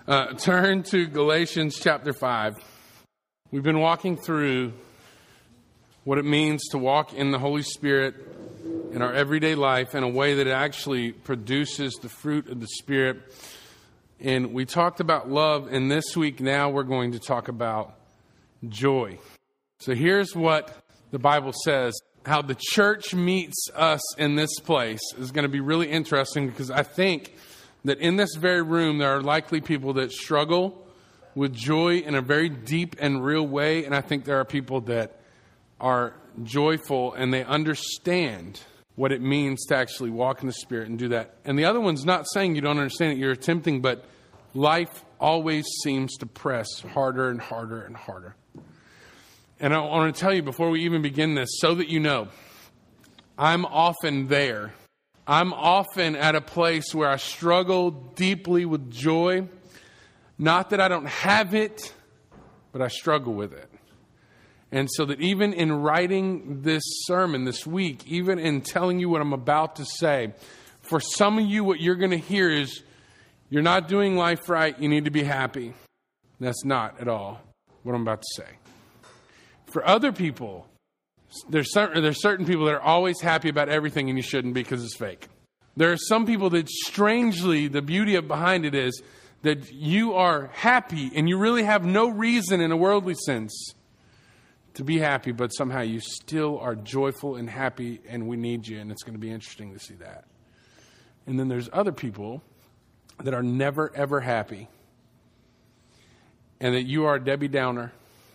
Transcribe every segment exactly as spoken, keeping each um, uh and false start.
Uh, turn to Galatians chapter five. We've been walking through what it means to walk in the Holy Spirit in our everyday life in a way that it actually produces the fruit of the Spirit. And we talked about love, and this week now we're going to talk about joy. So here's what the Bible says. How the church meets us in this place is going to be really interesting, because I think that in this very room there are likely people that struggle with joy in a very deep and real way. And I think there are people that are joyful and they understand what it means to actually walk in the Spirit and do that. And the other one's not saying you don't understand it, you're attempting, but life always seems to press harder and harder and harder. And I want to tell you before we even begin this, so that you know, I'm often there. I'm often at a place where I struggle deeply with joy. Not that I don't have it, but I struggle with it. And so that even in writing this sermon this week, even in telling you what I'm about to say, for some of you, what you're going to hear is, you're not doing life right, you need to be happy. That's not at all what I'm about to say. For other people, there's certain, there's certain people that are always happy about everything, and you shouldn't, because it's fake. There are some people that strangely, the beauty of behind it is that you are happy and you really have no reason in a worldly sense to be happy, but somehow you still are joyful and happy, and we need you, and it's going to be interesting to see that. And then there's other people that are never, ever happy, and that you are a Debbie Downer,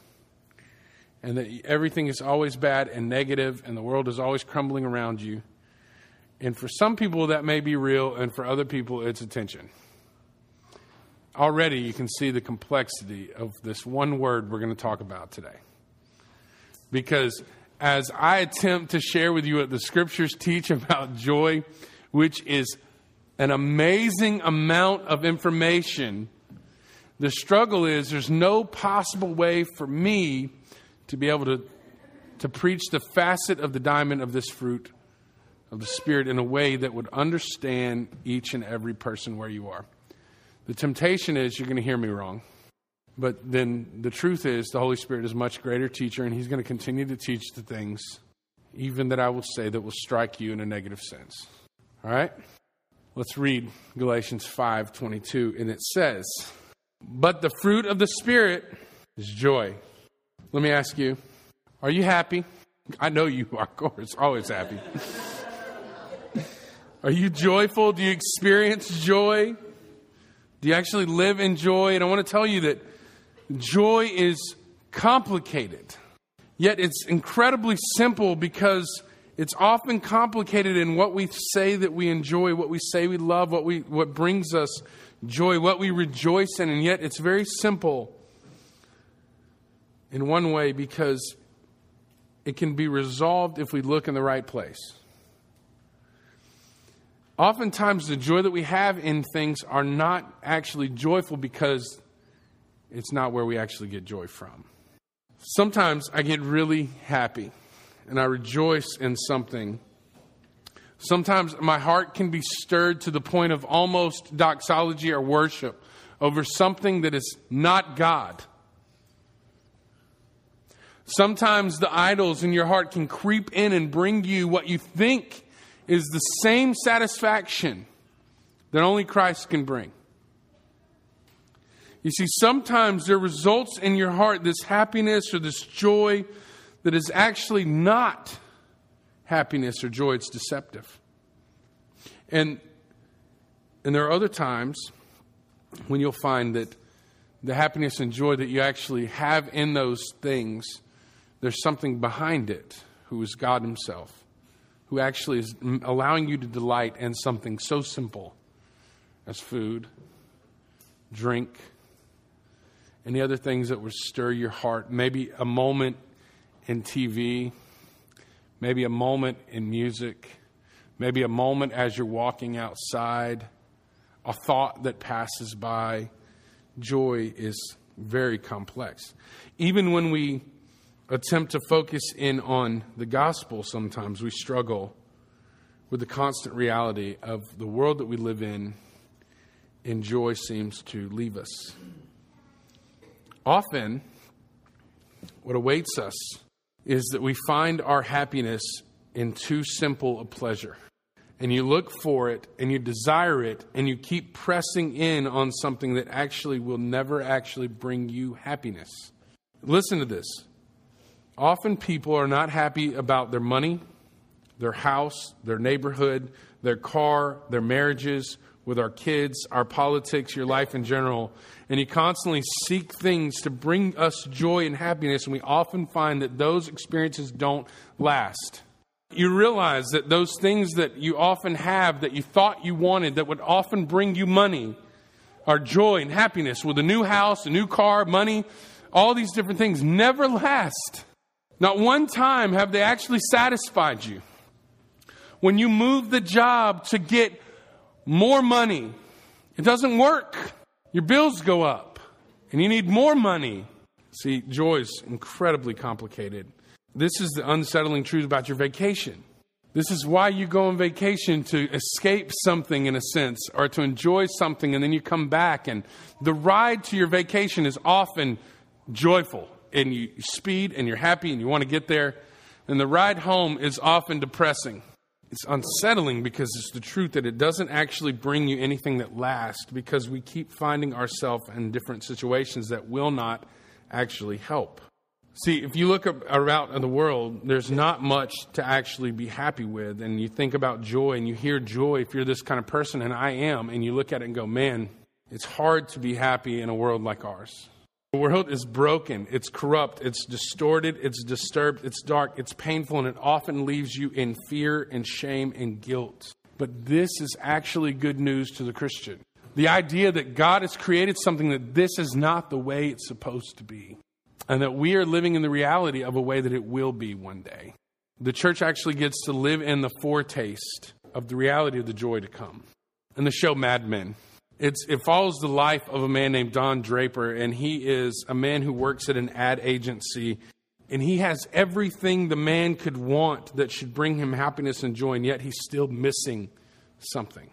and that everything is always bad and negative, and the world is always crumbling around you. And for some people that may be real, and for other people it's attention. Already you can see the complexity of this one word we're going to talk about today. Because as I attempt to share with you what the Scriptures teach about joy, which is an amazing amount of information, the struggle is there's no possible way for me to be able to, to preach the facet of the diamond of this fruit of the Spirit in a way that would understand each and every person where you are. The temptation is you're going to hear me wrong. But then the truth is the Holy Spirit is a much greater teacher, and He's going to continue to teach the things, even that I will say, that will strike you in a negative sense. All right? Let's read Galatians five twenty-two, and it says, "But the fruit of the Spirit is joy." Let me ask you, are you happy? I know you are, of course, always happy. Are you joyful? Do you experience joy? Do you actually live in joy? And I want to tell you that joy is complicated. Yet it's incredibly simple, because it's often complicated in what we say that we enjoy, what we say we love, what we what brings us joy, what we rejoice in. And yet it's very simple in one way, because it can be resolved if we look in the right place. Oftentimes the joy that we have in things are not actually joyful, because it's not where we actually get joy from. Sometimes I get really happy and I rejoice in something. Sometimes my heart can be stirred to the point of almost doxology or worship over something that is not God. Sometimes the idols in your heart can creep in and bring you what you think is the same satisfaction that only Christ can bring. You see, sometimes there results in your heart this happiness or this joy that is actually not happiness or joy. It's deceptive. And, and there are other times when you'll find that the happiness and joy that you actually have in those things, there's something behind it, who is God Himself, who actually is allowing you to delight in something so simple as food, drink, and the other things that would stir your heart. Maybe a moment in T V, maybe a moment in music, maybe a moment as you're walking outside, a thought that passes by. Joy is very complex. Even when we attempt to focus in on the gospel, sometimes we struggle with the constant reality of the world that we live in and joy seems to leave us. Often, what awaits us is that we find our happiness in too simple a pleasure. And you look for it, and you desire it, and you keep pressing in on something that actually will never actually bring you happiness. Listen to this. Often people are not happy about their money, their house, their neighborhood, their car, their marriages, with our kids, our politics, your life in general. And you constantly seek things to bring us joy and happiness, and we often find that those experiences don't last. You realize that those things that you often have that you thought you wanted that would often bring you money are joy and happiness. With a new house, a new car, money, all these different things never last. Not one time have they actually satisfied you. When you move the job to get more money, it doesn't work. Your bills go up and you need more money. See, joy is incredibly complicated. This is the unsettling truth about your vacation. This is why you go on vacation, to escape something in a sense, or to enjoy something, and then you come back. And the ride to your vacation is often joyful, and you speed and you're happy and you want to get there. And the ride home is often depressing. It's unsettling because it's the truth that it doesn't actually bring you anything that lasts, because we keep finding ourselves in different situations that will not actually help. See, if you look around in the world, there's not much to actually be happy with. And you think about joy and you hear joy, if you're this kind of person, and I am, and you look at it and go, man, it's hard to be happy in a world like ours. The world is broken, it's corrupt, it's distorted, it's disturbed, it's dark, it's painful, and it often leaves you in fear and shame and guilt. But this is actually good news to the Christian. The idea that God has created something that this is not the way it's supposed to be. And that we are living in the reality of a way that it will be one day. The church actually gets to live in the foretaste of the reality of the joy to come. And the show Mad Men. It's, it follows the life of a man named Don Draper, and he is a man who works at an ad agency, and he has everything the man could want that should bring him happiness and joy, and yet he's still missing something.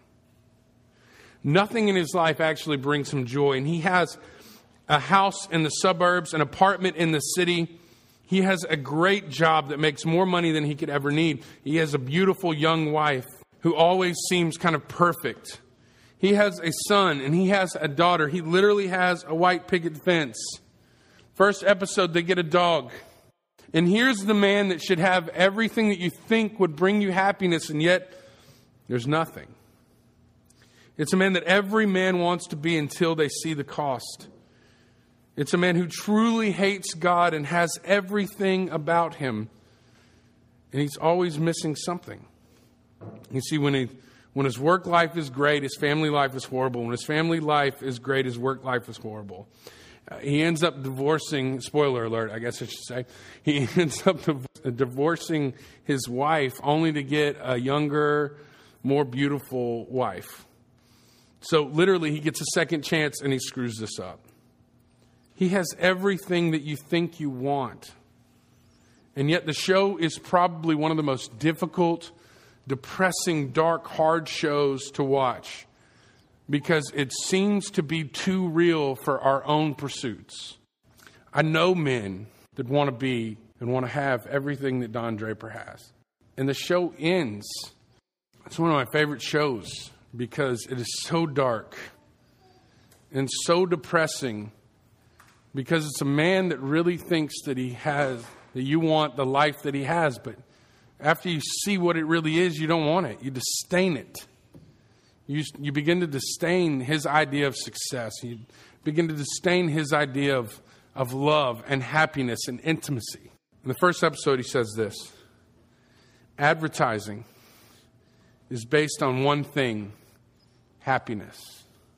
Nothing in his life actually brings him joy, and he has a house in the suburbs, an apartment in the city. He has a great job that makes more money than he could ever need. He has a beautiful young wife who always seems kind of perfect. He has a son and he has a daughter. He literally has a white picket fence. First episode, they get a dog. And here's the man that should have everything that you think would bring you happiness, and yet there's nothing. It's a man that every man wants to be until they see the cost. It's a man who truly hates God and has everything about him, and he's always missing something. You see, when he, when his work life is great, his family life is horrible. When his family life is great, his work life is horrible. Uh, he ends up divorcing, spoiler alert, I guess I should say. He ends up div- divorcing his wife only to get a younger, more beautiful wife. So literally, he gets a second chance and he screws this up. He has everything that you think you want. And yet the show is probably one of the most difficult, depressing, dark, hard shows to watch, because it seems to be too real for our own pursuits. I know men that want to be and want to have everything that Don Draper has. And the show ends. It's one of my favorite shows because it is so dark and so depressing, because it's a man that really thinks that he has, that you want the life that he has, but after you see what it really is, you don't want it. You disdain it. You, you begin to disdain his idea of success. You begin to disdain his idea of, of love and happiness and intimacy. In the first episode, he says this: advertising is based on one thing, happiness.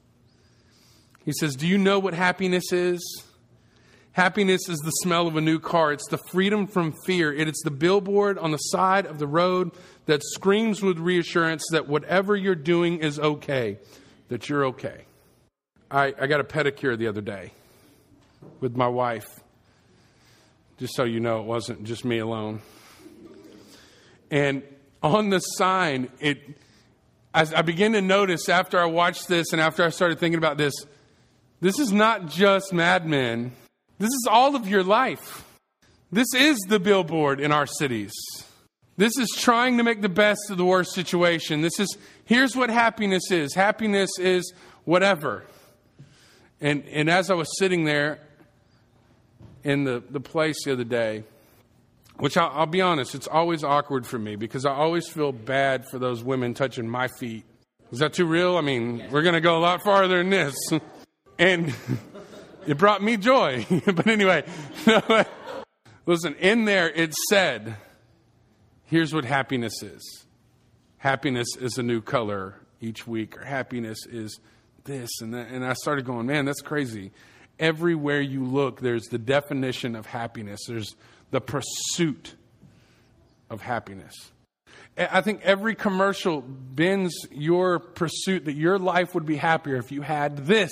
He says, do you know what happiness is? Happiness is the smell of a new car. It's the freedom from fear. It is the billboard on the side of the road that screams with reassurance that whatever you're doing is okay, that you're okay. I, I got a pedicure the other day with my wife. Just so you know, it wasn't just me alone. And on the sign, it I, I began to notice after I watched this and after I started thinking about this, this is not just Mad Men. This is all of your life. This is the billboard in our cities. This is trying to make the best of the worst situation. This is, here's what happiness is. Happiness is whatever. And and as I was sitting there in the, the place the other day, which I'll, I'll be honest, it's always awkward for me because I always feel bad for those women touching my feet. Is that too real? I mean, we're going to go a lot farther than this. And it brought me joy. But anyway, listen, in there it said, here's what happiness is. Happiness is a new color each week, or happiness is this and that. And I started going, man, that's crazy. Everywhere you look, there's the definition of happiness. There's the pursuit of happiness. I think every commercial bends your pursuit that your life would be happier if you had this.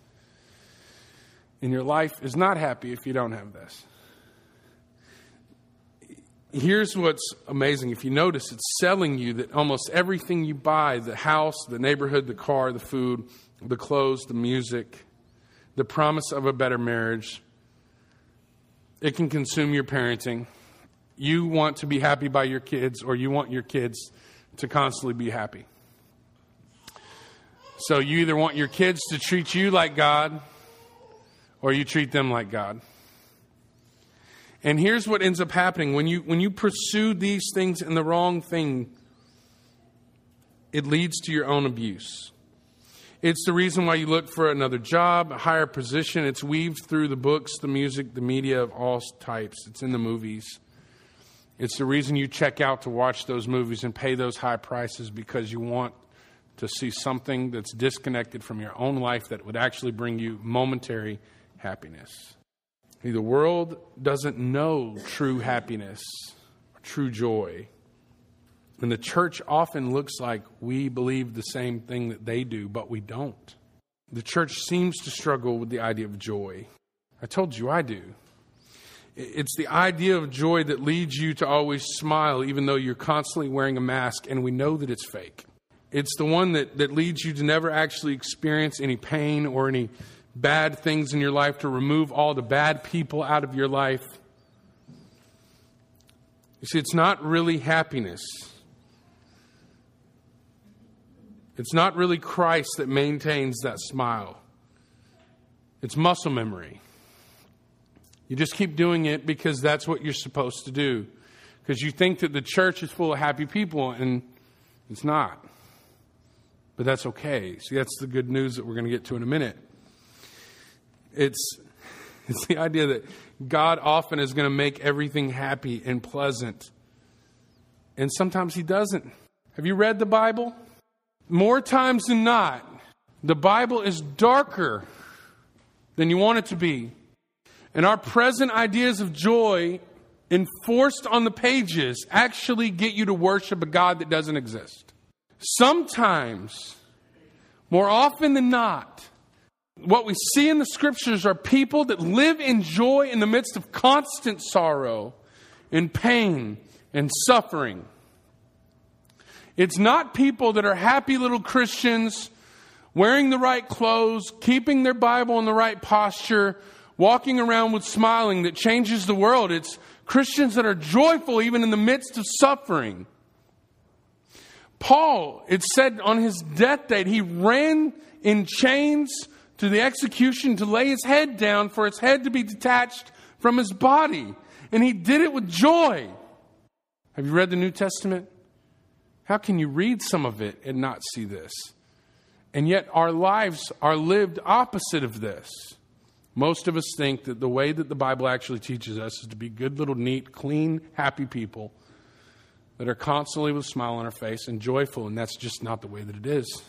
And your life is not happy if you don't have this. Here's what's amazing. If you notice, it's selling you that almost everything you buy, the house, the neighborhood, the car, the food, the clothes, the music, the promise of a better marriage, it can consume your parenting. You want to be happy by your kids, or you want your kids to constantly be happy. So you either want your kids to treat you like God, or you treat them like God. And here's what ends up happening. When you when you pursue these things and the wrong thing, it leads to your own abuse. It's the reason why you look for another job, a higher position. It's weaved through the books, the music, the media of all types. It's in the movies. It's the reason you check out to watch those movies and pay those high prices, because you want to see something that's disconnected from your own life that would actually bring you momentary happiness. The world doesn't know true happiness or true joy. And the church often looks like we believe the same thing that they do, but we don't. The church seems to struggle with the idea of joy. I told you I do. It's the idea of joy that leads you to always smile, even though you're constantly wearing a mask and we know that it's fake. It's the one that, that leads you to never actually experience any pain or any bad things in your life, to remove all the bad people out of your life. You see, it's not really happiness. It's not really Christ that maintains that smile. It's muscle memory. You just keep doing it because that's what you're supposed to do. Because you think that the church is full of happy people, and it's not. But that's okay. See, that's the good news that we're going to get to in a minute. It's, it's the idea that God often is going to make everything happy and pleasant. And sometimes He doesn't. Have you read the Bible? More times than not, the Bible is darker than you want it to be. And our present ideas of joy enforced on the pages actually get you to worship a God that doesn't exist. Sometimes, more often than not, what we see in the scriptures are people that live in joy in the midst of constant sorrow and pain and suffering. It's not people that are happy little Christians, wearing the right clothes, keeping their Bible in the right posture, walking around with smiling, that changes the world. It's Christians that are joyful even in the midst of suffering. Paul, it said on his death date, he ran in chains to the execution to lay his head down for his head to be detached from his body. And he did it with joy. Have you read the New Testament? How can you read some of it and not see this? And yet our lives are lived opposite of this. Most of us think that the way that the Bible actually teaches us is to be good, little, neat, clean, happy people that are constantly with a smile on our face and joyful, and that's just not the way that it is.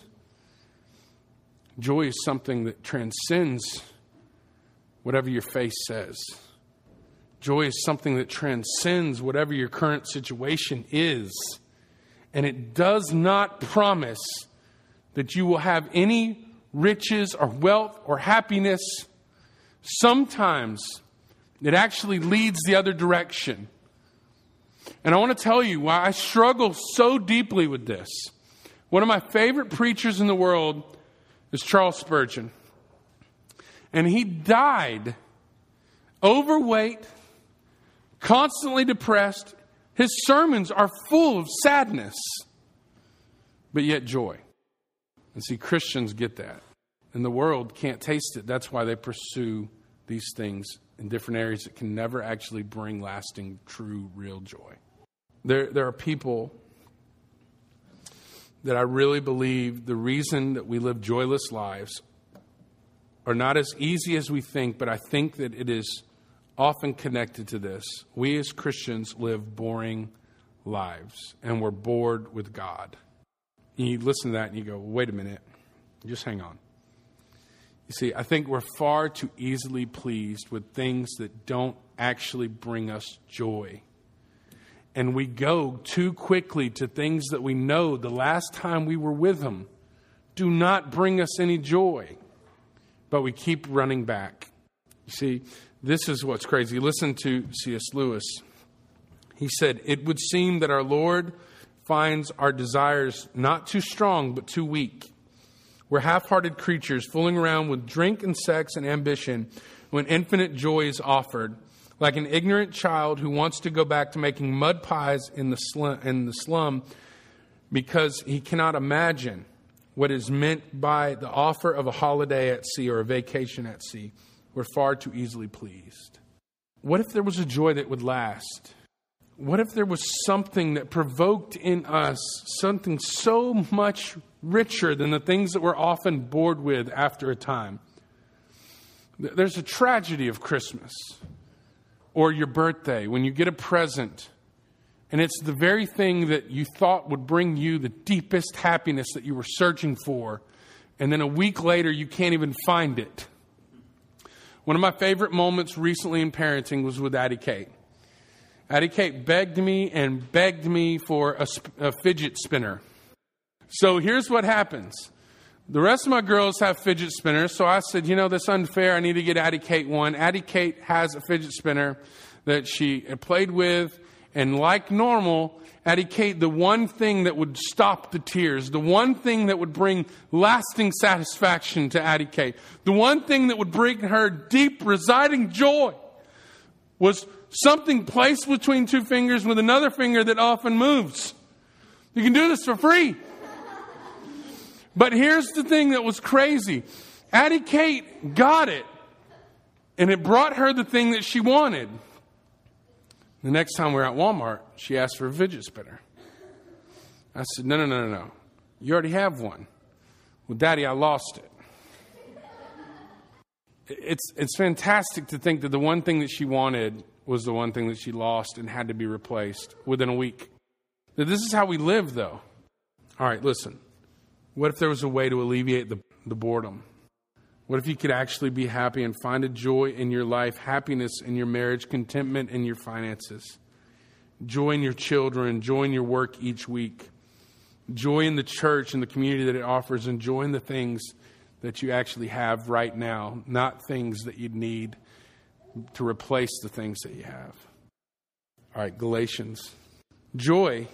Joy is something that transcends whatever your face says. Joy is something that transcends whatever your current situation is. And it does not promise that you will have any riches or wealth or happiness. Sometimes it actually leads the other direction. And I want to tell you why I struggle so deeply with this. One of my favorite preachers in the world is Charles Spurgeon. And he died overweight, constantly depressed. His sermons are full of sadness, but yet joy. And see, Christians get that. And the world can't taste it. That's why they pursue these things in different areas that can never actually bring lasting, true, real joy. There, there are people that I really believe the reason that we live joyless lives are not as easy as we think, but I think that it is often connected to this. We as Christians live boring lives, and we're bored with God. And you listen to that and you go, wait a minute, just hang on. You see, I think we're far too easily pleased with things that don't actually bring us joy. And we go too quickly to things that we know the last time we were with them do not bring us any joy. But we keep running back. You see, this is what's crazy. Listen to C S Lewis. He said, "It would seem that our Lord finds our desires not too strong, but too weak. We're half-hearted creatures fooling around with drink and sex and ambition when infinite joy is offered, like an ignorant child who wants to go back to making mud pies in the slum, in the slum because he cannot imagine what is meant by the offer of a holiday at sea or a vacation at sea. We're far too easily pleased." What if there was a joy that would last? What if there was something that provoked in us something so much richer than the things that we're often bored with after a time? There's a tragedy of Christmas or your birthday when you get a present and it's the very thing that you thought would bring you the deepest happiness that you were searching for, and then a week later you can't even find it. One of my favorite moments recently in parenting was with Addie Kate. Addie Kate begged me and begged me for a, sp- a fidget spinner. So here's what happens. The rest of my girls have fidget spinners, so I said, you know, that's unfair. I need to get Addie Kate one. Addie Kate has a fidget spinner that she played with, and like normal, Addie Kate, the one thing that would stop the tears, the one thing that would bring lasting satisfaction to Addie Kate, the one thing that would bring her deep residing joy was something placed between two fingers with another finger that often moves. You can do this for free. But here's the thing that was crazy. Addie Kate got it, and it brought her the thing that she wanted. The next time we were at Walmart, she asked for a fidget spinner. I said, no, no, no, no, no. You already have one. Well, Daddy, I lost it. It's, it's fantastic to think that the one thing that she wanted was the one thing that she lost and had to be replaced within a week. Now, this is how we live, though. All right, listen. What if there was a way to alleviate the, the boredom? What if you could actually be happy and find a joy in your life, happiness in your marriage, contentment in your finances, joy in your children, joy in your work each week, joy in the church and the community that it offers, and joy in the things that you actually have right now, not things that you'd need to replace the things that you have. All right, Galatians. Joy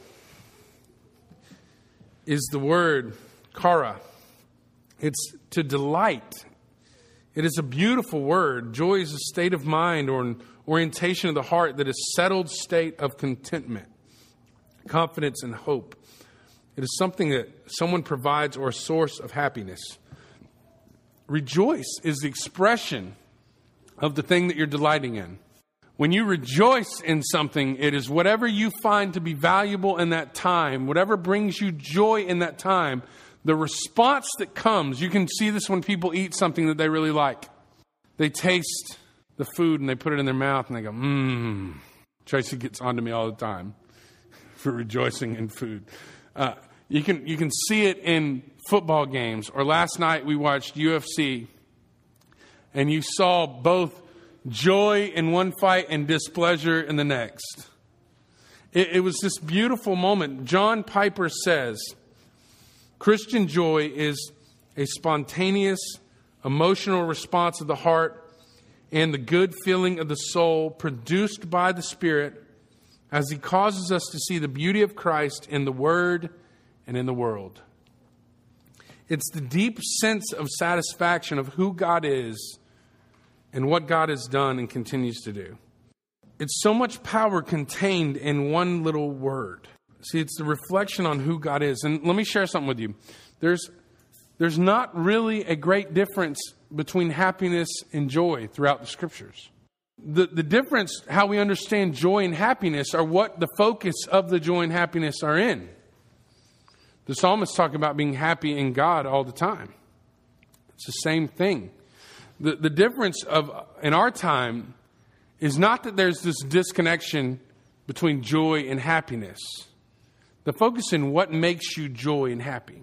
is the word chara. It's to delight. It is a beautiful word. Joy is a state of mind or an orientation of the heart that is a settled state of contentment, confidence, and hope. It is something that someone provides or a source of happiness. Rejoice is the expression of the thing that you're delighting in. When you rejoice in something, it is whatever you find to be valuable in that time, whatever brings you joy in that time. The response that comes, you can see this when people eat something that they really like. They taste the food and they put it in their mouth and they go, mmm. Tracy gets onto me all the time for rejoicing in food. Uh, you can you can see it in football games. Or last night we watched U F C and you saw both joy in one fight and displeasure in the next. It, it was this beautiful moment. John Piper says, Christian joy is a spontaneous, emotional response of the heart and the good feeling of the soul produced by the Spirit as He causes us to see the beauty of Christ in the Word and in the world. It's the deep sense of satisfaction of who God is and what God has done and continues to do. It's so much power contained in one little word. See, it's the reflection on who God is. And let me share something with you. There's, there's not really a great difference between happiness and joy throughout the Scriptures. The, the difference, how we understand joy and happiness, are what the focus of the joy and happiness are in. The psalmists talk about being happy in God all the time. It's the same thing. The, the difference of in our time is not that there's this disconnection between joy and happiness. The focus in what makes you joy and happy.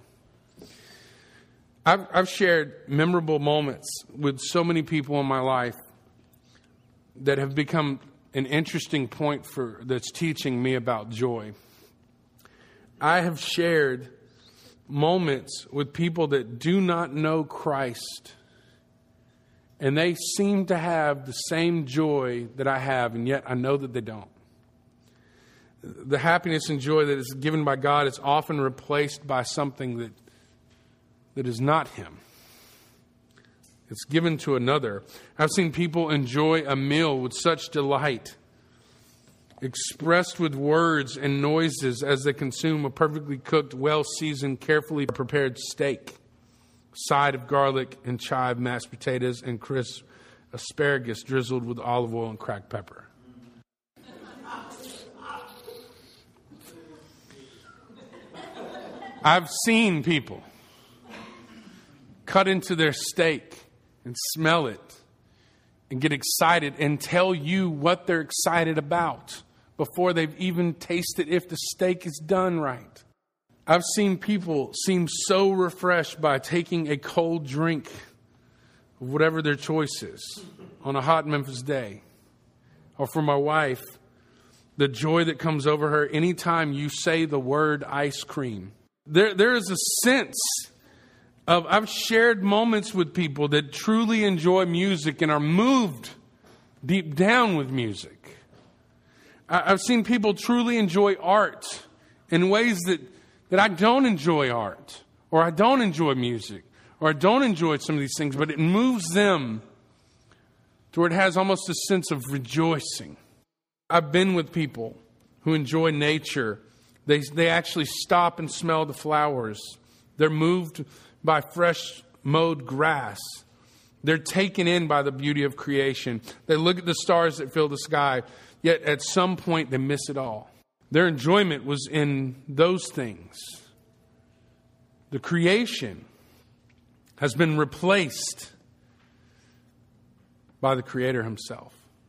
I've, I've shared memorable moments with so many people in my life that have become an interesting point for that's teaching me about joy. I have shared moments with people that do not know Christ, and they seem to have the same joy that I have, and yet I know that they don't. The happiness and joy that is given by God is often replaced by something that that is not Him. It's given to another. I've seen people enjoy a meal with such delight, expressed with words and noises as they consume a perfectly cooked, well-seasoned, carefully prepared steak, side of garlic and chive mashed potatoes and crisp asparagus drizzled with olive oil and cracked pepper. I've seen people cut into their steak and smell it and get excited and tell you what they're excited about before they've even tasted if the steak is done right. I've seen people seem so refreshed by taking a cold drink of whatever their choice is on a hot Memphis day. Or for my wife, the joy that comes over her anytime you say the word ice cream. There, there is a sense of, I've shared moments with people that truly enjoy music and are moved deep down with music. I, I've seen people truly enjoy art in ways that, that I don't enjoy art, or I don't enjoy music, or I don't enjoy some of these things, but it moves them to where it has almost a sense of rejoicing. I've been with people who enjoy nature. They, they actually stop and smell the flowers. They're moved by fresh mowed grass. They're taken in by the beauty of creation. They look at the stars that fill the sky, yet at some point they miss it all. Their enjoyment was in those things. The creation has been replaced by the Creator Himself.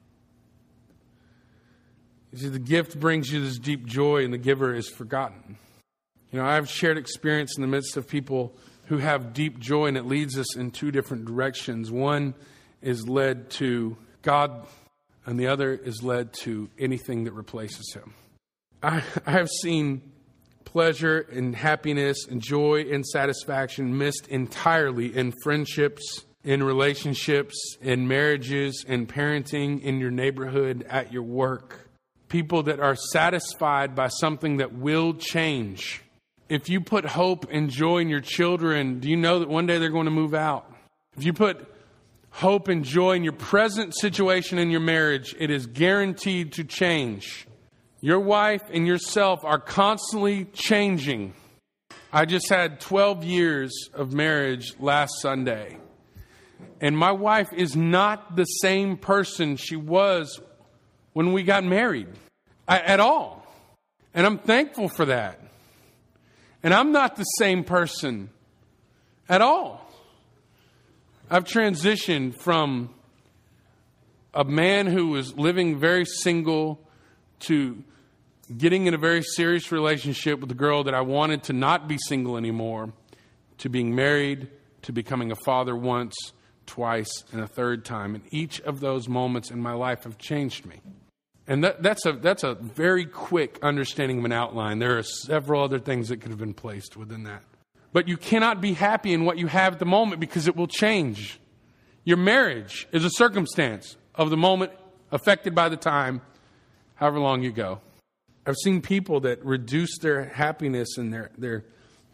You see, the gift brings you this deep joy, and the giver is forgotten. You know, I've shared experience in the midst of people who have deep joy, and it leads us in two different directions. One is led to God, and the other is led to anything that replaces Him. I, I have seen pleasure and happiness and joy and satisfaction missed entirely in friendships, in relationships, in marriages, in parenting, in your neighborhood, at your work. People that are satisfied by something that will change. If you put hope and joy in your children, do you know that one day they're going to move out? If you put hope and joy in your present situation in your marriage, it is guaranteed to change. Your wife and yourself are constantly changing. I just had twelve years of marriage last Sunday. And my wife is not the same person she was when we got married I, at all. And I'm thankful for that. And I'm not the same person at all. I've transitioned from a man who was living very single to getting in a very serious relationship with a girl that I wanted to not be single anymore, to being married, to becoming a father once, twice, and a third time. And each of those moments in my life have changed me. And that, that's a that's a very quick understanding of an outline. There are several other things that could have been placed within that. But you cannot be happy in what you have at the moment because it will change. Your marriage is a circumstance of the moment affected by the time, however long you go. I've seen people that reduce their happiness and their their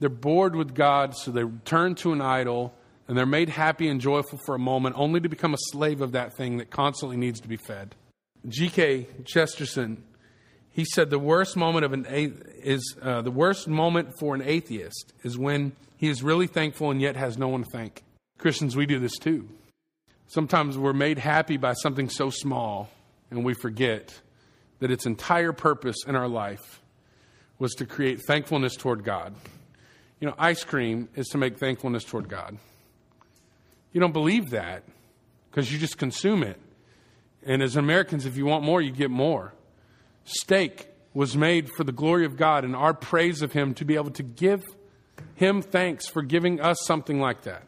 They're bored with God, so they turn to an idol, and they're made happy and joyful for a moment, only to become a slave of that thing that constantly needs to be fed. G K Chesterton, he said the worst moment of an is uh, the worst moment for an atheist is when he is really thankful and yet has no one to thank. Christians, we do this too. Sometimes we're made happy by something so small, and we forget that its entire purpose in our life was to create thankfulness toward God. You know, ice cream is to make thankfulness toward God. You don't believe that because you just consume it. And as Americans, if you want more, you get more. Steak was made for the glory of God and our praise of Him, to be able to give Him thanks for giving us something like that.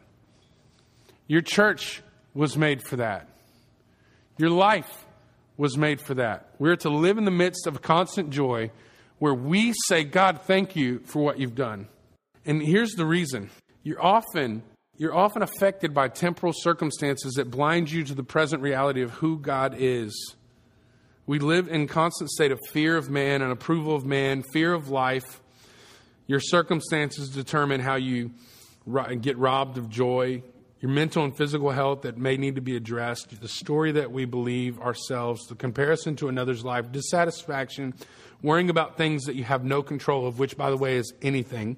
Your church was made for that. Your life was made for that. We're to live in the midst of constant joy where we say, God, thank you for what you've done. And here's the reason. You're often, you're often affected by temporal circumstances that blind you to the present reality of who God is. We live in constant state of fear of man and approval of man, fear of life. Your circumstances determine how you get robbed of joy, your mental and physical health that may need to be addressed, the story that we believe ourselves, the comparison to another's life, dissatisfaction, worrying about things that you have no control of, which, by the way, is anything,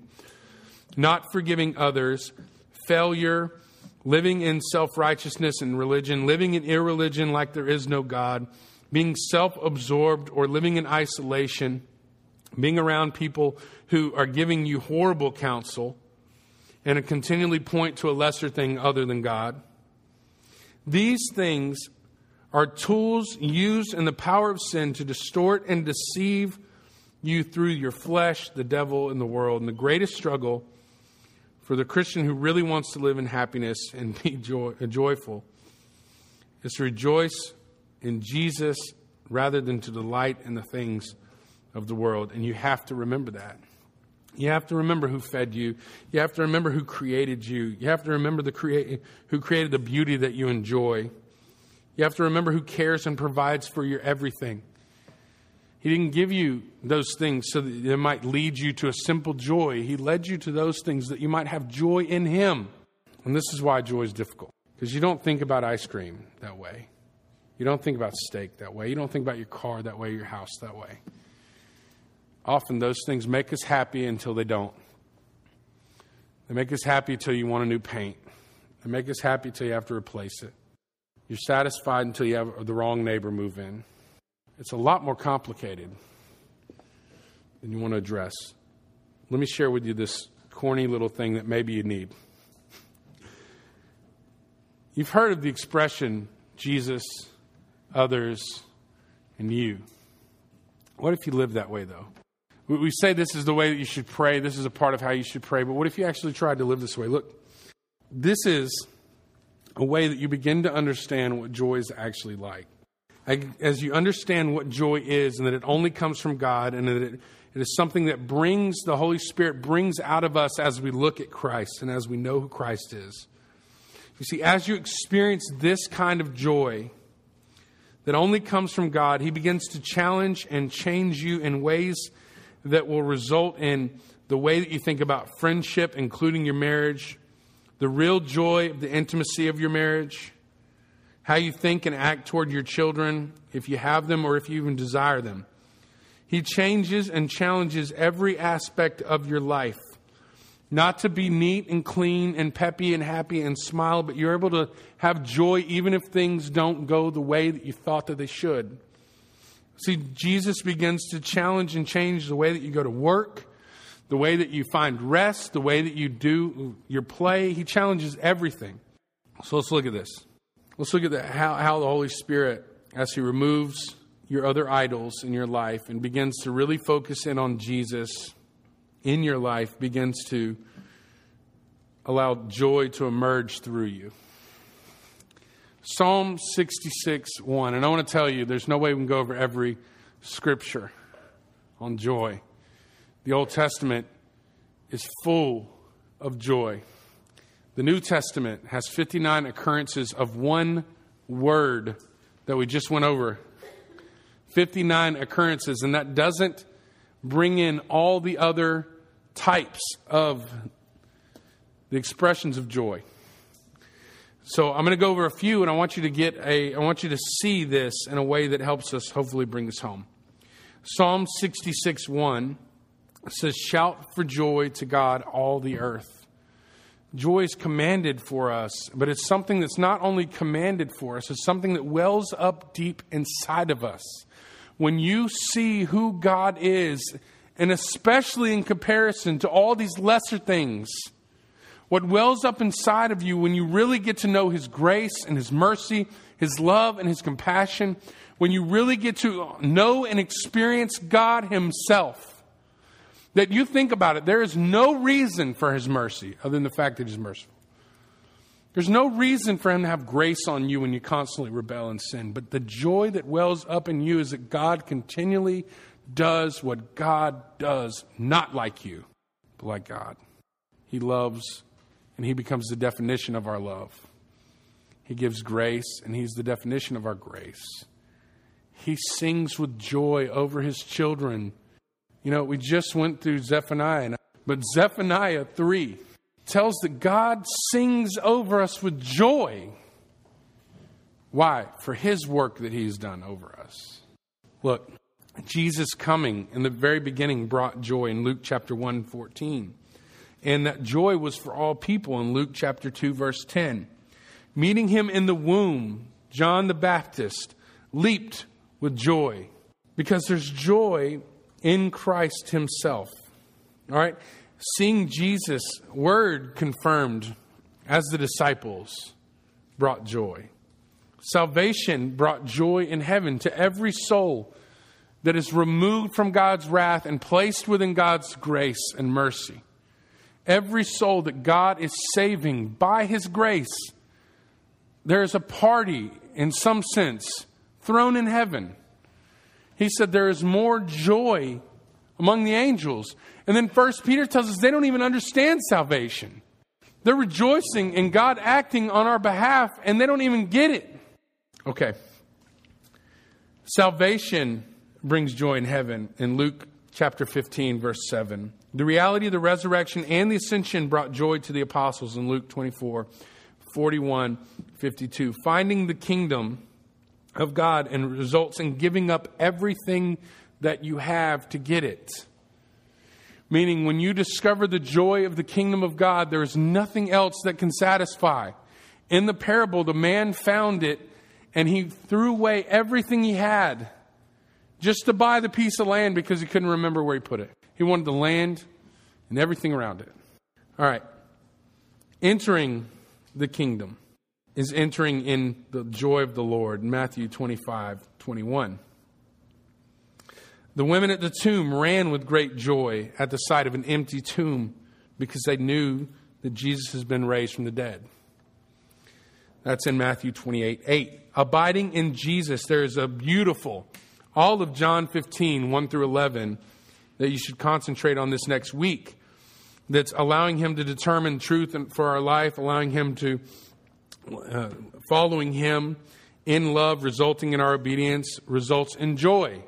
not forgiving others, failure, living in self-righteousness and religion, living in irreligion like there is no God, being self-absorbed or living in isolation, being around people who are giving you horrible counsel and continually point to a lesser thing other than God. These things are tools used in the power of sin to distort and deceive you through your flesh, the devil, and the world. And the greatest struggle for the Christian who really wants to live in happiness and be joy, joyful is to rejoice in Jesus rather than to delight in the things of the world. And you have to remember that. You have to remember who fed you. You have to remember who created you. You have to remember the crea- who created the beauty that you enjoy. You have to remember who cares and provides for your everything. He didn't give you those things so that it might lead you to a simple joy. He led you to those things that you might have joy in Him. And this is why joy is difficult. Because you don't think about ice cream that way. You don't think about steak that way. You don't think about your car that way, your house that way. Often those things make us happy until they don't. They make us happy until you want a new paint. They make us happy until you have to replace it. You're satisfied until you have the wrong neighbor move in. It's a lot more complicated than you want to address. Let me share with you this corny little thing that maybe you need. You've heard of the expression, Jesus, others, and you. What if you live that way, though? We say this is the way that you should pray. This is a part of how you should pray. But what if you actually tried to live this way? Look, this is a way that you begin to understand what joy is actually like. As you understand what joy is and that it only comes from God and that it, it is something that brings, the Holy Spirit brings out of us as we look at Christ and as we know who Christ is. You see, as you experience this kind of joy that only comes from God, He begins to challenge and change you in ways that will result in the way that you think about friendship, including your marriage, the real joy of the intimacy of your marriage, how you think and act toward your children, if you have them or if you even desire them. He changes and challenges every aspect of your life. Not to be neat and clean and peppy and happy and smile, but you're able to have joy even if things don't go the way that you thought that they should. See, Jesus begins to challenge and change the way that you go to work, the way that you find rest, the way that you do your play. He challenges everything. So let's look at this. Let's look at the, how, how the Holy Spirit, as He removes your other idols in your life and begins to really focus in on Jesus in your life, begins to allow joy to emerge through you. Psalm sixty-six, one. And I want to tell you, there's no way we can go over every scripture on joy. The Old Testament is full of joy. The New Testament has fifty-nine occurrences of one word that we just went over. fifty-nine occurrences, and that doesn't bring in all the other types of the expressions of joy. So I'm going to go over a few, and I want you to get a, I want you to see this in a way that helps us hopefully bring this home. Psalm sixty-six one says, "Shout for joy to God, all the earth." Joy is commanded for us, but it's something that's not only commanded for us, it's something that wells up deep inside of us. When you see who God is, and especially in comparison to all these lesser things, what wells up inside of you when you really get to know His grace and His mercy, His love and His compassion, when you really get to know and experience God Himself, that you think about it, there is no reason for His mercy other than the fact that He's merciful. There's no reason for Him to have grace on you when you constantly rebel and sin. But the joy that wells up in you is that God continually does what God does, not like you, but like God. He loves, and He becomes the definition of our love. He gives grace, and He's the definition of our grace. He sings with joy over His children. You know, we just went through Zephaniah, but Zephaniah three tells that God sings over us with joy. Why? For His work that He's done over us. Look, Jesus coming in the very beginning brought joy in Luke chapter one, fourteen. And that joy was for all people in Luke chapter two, verse ten. Meeting Him in the womb, John the Baptist leaped with joy, because there's joy in Christ Himself. All right? Seeing Jesus' word confirmed as the disciples brought joy. Salvation brought joy in heaven to every soul that is removed from God's wrath and placed within God's grace and mercy. Every soul that God is saving by His grace, there is a party, in some sense, thrown in heaven. He said there is more joy among the angels. And then First Peter tells us they don't even understand salvation. They're rejoicing in God acting on our behalf, and they don't even get it. Okay. Salvation brings joy in heaven in Luke chapter fifteen, verse seven. The reality of the resurrection and the ascension brought joy to the apostles in Luke twenty-four, forty-one, fifty-two. Finding the kingdom of God and results in giving up everything that you have to get it. Meaning, when you discover the joy of the kingdom of God, there is nothing else that can satisfy. In the parable, the man found it, and he threw away everything he had just to buy the piece of land because he couldn't remember where he put it. He wanted the land and everything around it. All right. Entering the kingdom is entering in the joy of the Lord. Matthew twenty-five, twenty-one. The women at the tomb ran with great joy at the sight of an empty tomb because they knew that Jesus has been raised from the dead. That's in Matthew twenty-eight, eight. Abiding in Jesus, there is a beautiful, all of John fifteen, one through eleven, that you should concentrate on this next week. That's allowing Him to determine truth for our life, allowing Him to, uh, following Him in love, resulting in our obedience, results in joy.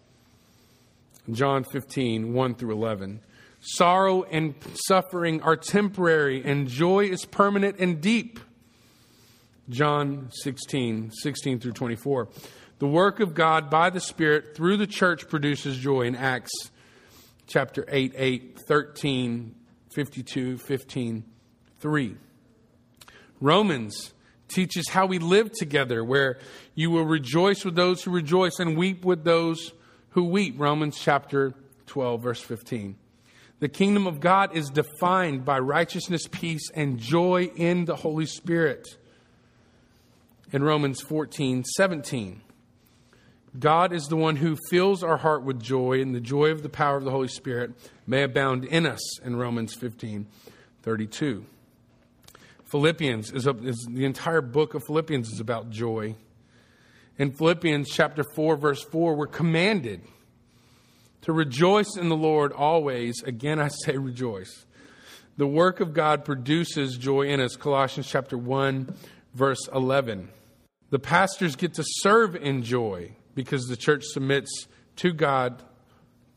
John fifteen, one through eleven. Sorrow and suffering are temporary, and joy is permanent and deep. John sixteen, sixteen through twenty-four. The work of God by the Spirit through the church produces joy in Acts chapter eight, eight, thirteen, fifty-two, fifteen, three. Romans teaches how we live together, where you will rejoice with those who rejoice and weep with those who weep. Romans chapter twelve, verse fifteen. The kingdom of God is defined by righteousness, peace, and joy in the Holy Spirit. In Romans fourteen, seventeen. God is the one who fills our heart with joy, and the joy of the power of the Holy Spirit may abound in us. In Romans fifteen, thirty-two. Philippians is, a, is the entire book of Philippians is about joy. In Philippians chapter four, verse four, we're commanded to rejoice in the Lord always. Again, I say rejoice. The work of God produces joy in us. Colossians chapter one, verse eleven. The pastors get to serve in joy because the church submits to God,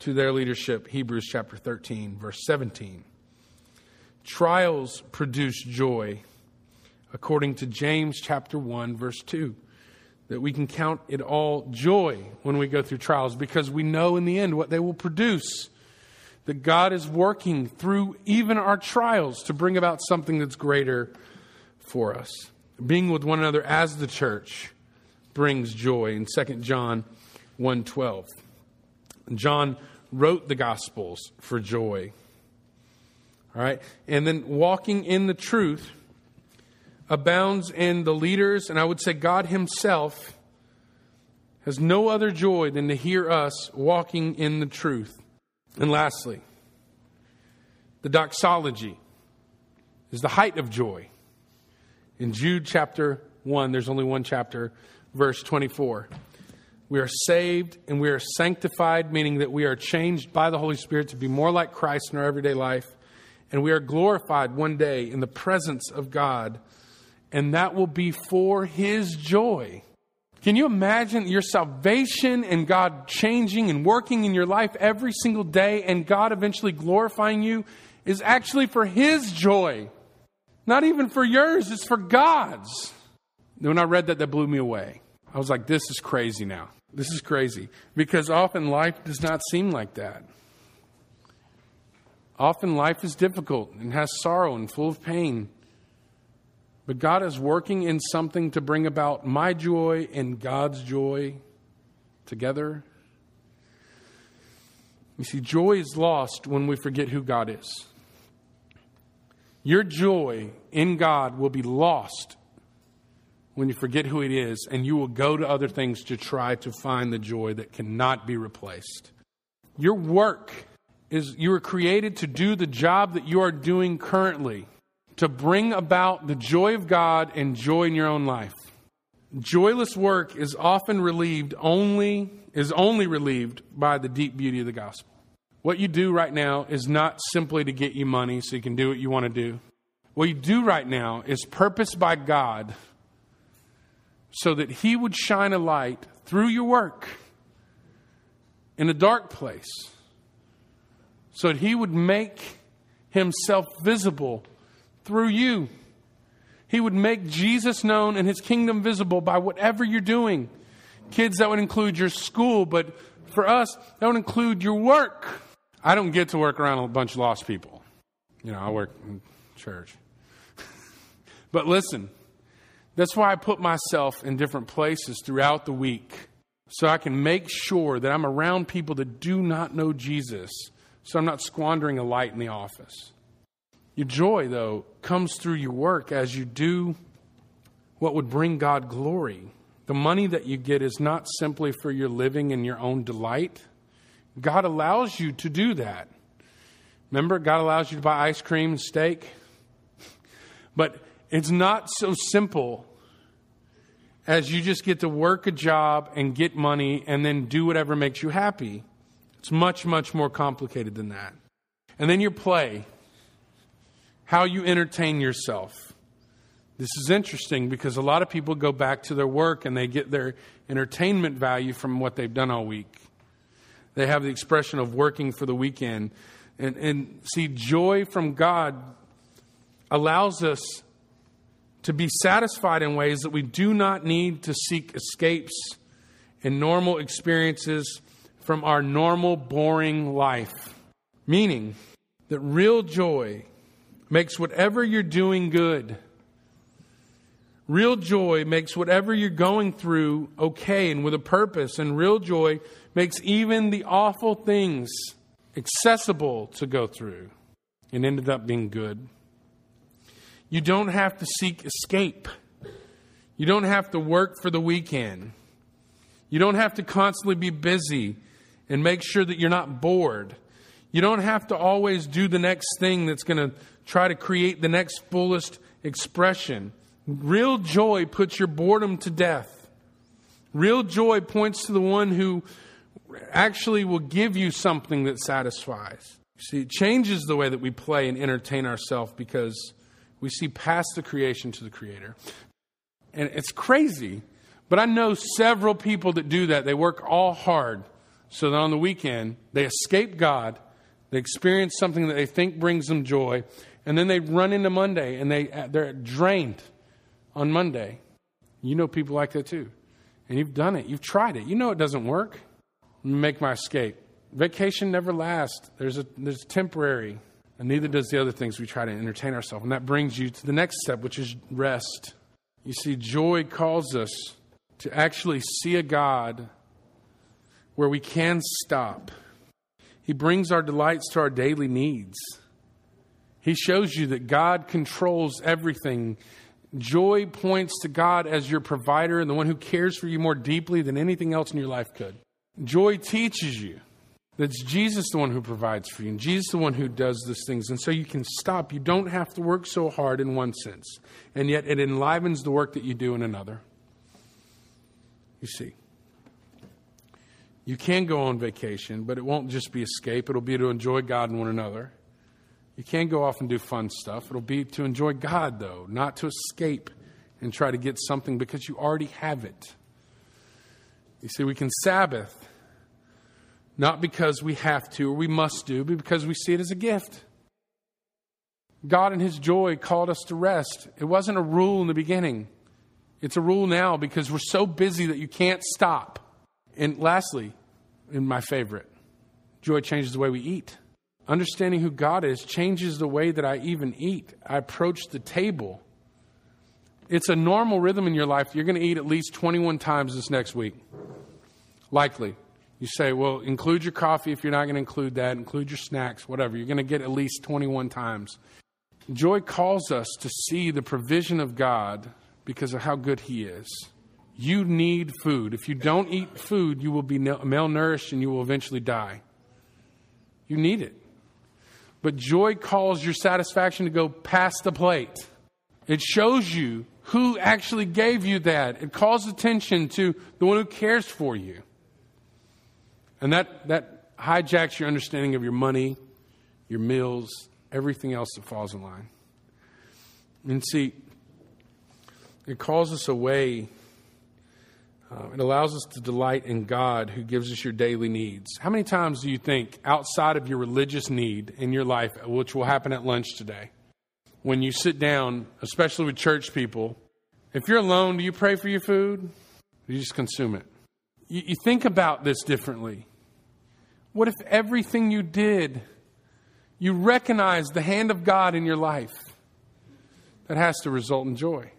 to their leadership, Hebrews chapter thirteen, verse seventeen. Trials produce joy, according to James chapter one, verse two. That we can count it all joy when we go through trials because we know in the end what they will produce. That God is working through even our trials to bring about something that's greater for us. Being with one another as the church brings joy in Second John one twelve. John wrote the Gospels for joy. All right. And then walking in the truth abounds in the leaders, and I would say God himself has no other joy than to hear us walking in the truth. And lastly, the doxology is the height of joy. In Jude chapter one, there's only one chapter, verse twenty-four. We are saved and we are sanctified, meaning that we are changed by the Holy Spirit to be more like Christ in our everyday life. And we are glorified one day in the presence of God. And that will be for His joy. Can you imagine your salvation and God changing and working in your life every single day and God eventually glorifying you is actually for His joy. Not even for yours, it's for God's. When I read that, that blew me away. I was like, this is crazy now. This is crazy. Because often life does not seem like that. Often life is difficult and has sorrow and full of pain. But God is working in something to bring about my joy and God's joy together. You see, joy is lost when we forget who God is. Your joy in God will be lost when you forget who it is, and you will go to other things to try to find the joy that cannot be replaced. Your work is, you were created to do the job that you are doing currently, to bring about the joy of God and joy in your own life. Joyless work is often relieved only, is only relieved by the deep beauty of the gospel. What you do right now is not simply to get you money so you can do what you want to do. What you do right now is purposed by God so that He would shine a light through your work in a dark place. So that He would make Himself visible through you. He would make Jesus known and His kingdom visible by whatever you're doing. Kids, that would include your school, but for us, that would include your work. I don't get to work around a bunch of lost people. You know, I work in church. But listen, that's why I put myself in different places throughout the week so I can make sure that I'm around people that do not know Jesus, so I'm not squandering a light in the office. Your joy, though, comes through your work as you do what would bring God glory. The money that you get is not simply for your living and your own delight. God allows you to do that. Remember, God allows you to buy ice cream and steak. But it's not so simple as you just get to work a job and get money and then do whatever makes you happy. It's much, much more complicated than that. And then your play. How you entertain yourself. This is interesting because a lot of people go back to their work and they get their entertainment value from what they've done all week. They have the expression of working for the weekend. And, and see, joy from God allows us to be satisfied in ways that we do not need to seek escapes and normal experiences from our normal, boring life. Meaning that real joy makes whatever you're doing good. Real joy makes whatever you're going through okay and with a purpose. And real joy makes even the awful things accessible to go through and ended up being good. You don't have to seek escape. You don't have to work for the weekend. You don't have to constantly be busy and make sure that you're not bored. You don't have to always do the next thing that's going to try to create the next fullest expression. Real joy puts your boredom to death. Real joy points to the one who actually will give you something that satisfies. See, it changes the way that we play and entertain ourselves because we see past the creation to the Creator. And it's crazy, but I know several people that do that. They work all hard so that on the weekend they escape God, they experience something that they think brings them joy, and then they run into Monday and they, they're drained on Monday. You know people like that too. And you've done it. You've tried it. You know it doesn't work. Let me make my escape. Vacation never lasts. There's a there's temporary. And neither does the other things we try to entertain ourselves. And that brings you to the next step, which is rest. You see, joy calls us to actually see a God where we can stop. He brings our delights to our daily needs. He shows you that God controls everything. Joy points to God as your provider and the one who cares for you more deeply than anything else in your life could. Joy teaches you that it's Jesus the one who provides for you, and Jesus the one who does these things. And so you can stop. You don't have to work so hard in one sense. And yet it enlivens the work that you do in another. You see. You can go on vacation, but it won't just be escape. It'll be to enjoy God and one another. You can go off and do fun stuff. It'll be to enjoy God, though, not to escape and try to get something because you already have it. You see, we can Sabbath. Not because we have to or we must do, but because we see it as a gift. God in His joy called us to rest. It wasn't a rule in the beginning. It's a rule now because we're so busy that you can't stop. And lastly, and my favorite, joy changes the way we eat. Understanding who God is changes the way that I even eat. I approach the table. It's a normal rhythm in your life. You're going to eat at least twenty-one times this next week. Likely. You say, well, include your coffee if you're not going to include that. Include your snacks, whatever. You're going to get at least twenty-one times. Joy calls us to see the provision of God because of how good He is. You need food. If you don't eat food, you will be malnourished and you will eventually die. You need it. But joy calls your satisfaction to go past the plate. It shows you who actually gave you that. It calls attention to the one who cares for you. And that, that hijacks your understanding of your money, your meals, everything else that falls in line. And see, it calls us away. Uh, it allows us to delight in God who gives us your daily needs. How many times do you think outside of your religious need in your life, which will happen at lunch today, when you sit down, especially with church people, if you're alone, do you pray for your food? Or you just consume it? You, you think about this differently. What if everything you did, you recognize the hand of God in your life? That has to result in joy.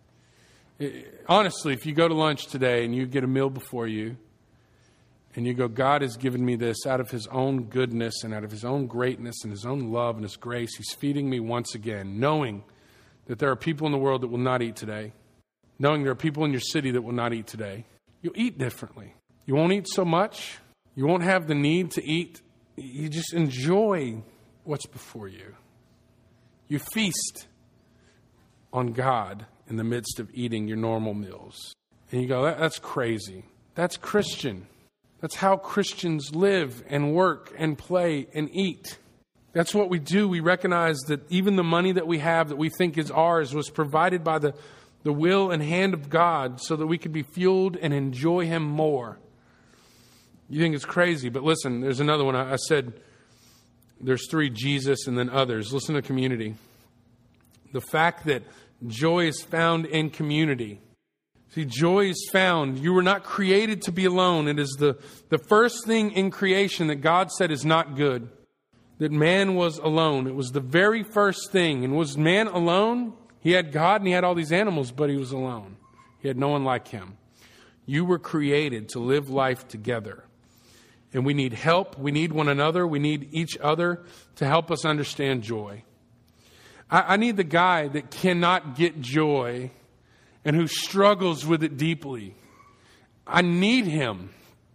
It, honestly, if you go to lunch today and you get a meal before you, and you go, God has given me this out of His own goodness and out of His own greatness and His own love and His grace. He's feeding me once again, knowing that there are people in the world that will not eat today, knowing there are people in your city that will not eat today. You'll eat differently. You won't eat so much. You won't have the need to eat. You just enjoy what's before you. You feast on God in the midst of eating your normal meals. And you go, that, that's crazy. That's Christian. That's how Christians live and work and play and eat. That's what we do. We recognize that even the money that we have that we think is ours was provided by the, the will and hand of God so that we could be fueled and enjoy Him more. You think it's crazy, but listen, there's another one. I said there's three, Jesus and then others. Listen to community. The fact that joy is found in community. See, joy is found. You were not created to be alone. It is the, the first thing in creation that God said is not good. That man was alone. It was the very first thing. And was man alone? He had God and he had all these animals, but he was alone. He had no one like him. You were created to live life together. And we need help. We need one another. We need each other to help us understand joy. I, I need the guy that cannot get joy and who struggles with it deeply. I need him.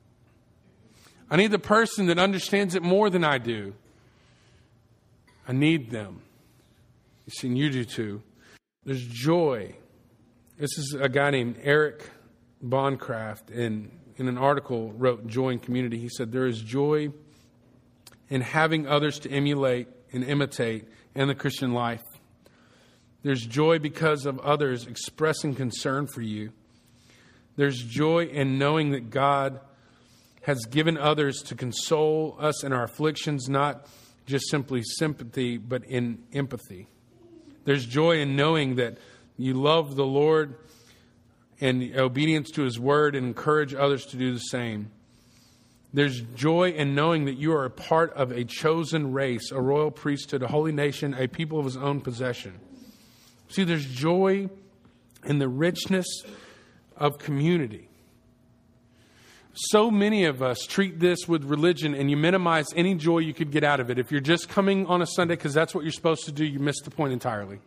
I need the person that understands it more than I do. I need them. You see, and you do too. There's joy. This is a guy named Eric Bondcraft, and in an article wrote Joy in Community. He said, there is joy in having others to emulate and imitate in the Christian life. There's joy because of others expressing concern for you. There's joy in knowing that God has given others to console us in our afflictions, not just simply sympathy, but in empathy. There's joy in knowing that you love the Lord and obedience to His word and encourage others to do the same. There's joy in knowing that you are a part of a chosen race, a royal priesthood, a holy nation, a people of His own possession. See, there's joy in the richness of community. So many of us treat this with religion and you minimize any joy you could get out of it. If you're just coming on a Sunday because that's what you're supposed to do, you miss the point entirely.